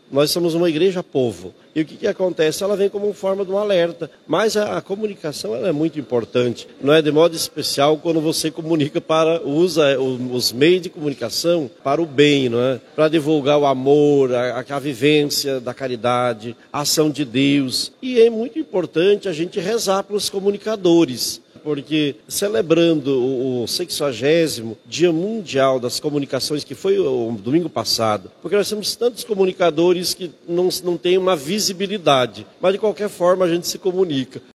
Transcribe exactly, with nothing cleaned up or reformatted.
Nós somos uma igreja-povo. E o que, que acontece? Ela vem como forma de um alerta. Mas a, a comunicação ela é muito importante. Não é de modo especial quando você comunica para, usa os meios de comunicação para o bem, não é? Para divulgar o amor, a, a vivência da caridade, a ação de Deus. E é muito importante a gente rezar pelos comunicadores. Porque celebrando o sexagésimo Dia Mundial das Comunicações, que foi o domingo passado, porque nós temos tantos comunicadores que não, não têm uma visibilidade, mas de qualquer forma a gente se comunica.